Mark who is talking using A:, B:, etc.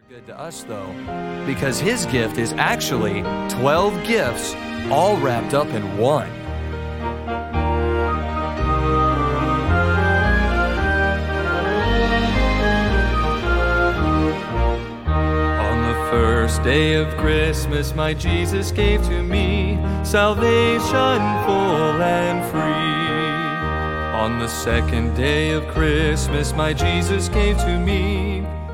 A: Good to us, though, because his gift is actually 12 gifts all wrapped up in one. On the first day of Christmas, my Jesus gave to me salvation full and free. On the second day of Christmas, my Jesus gave to me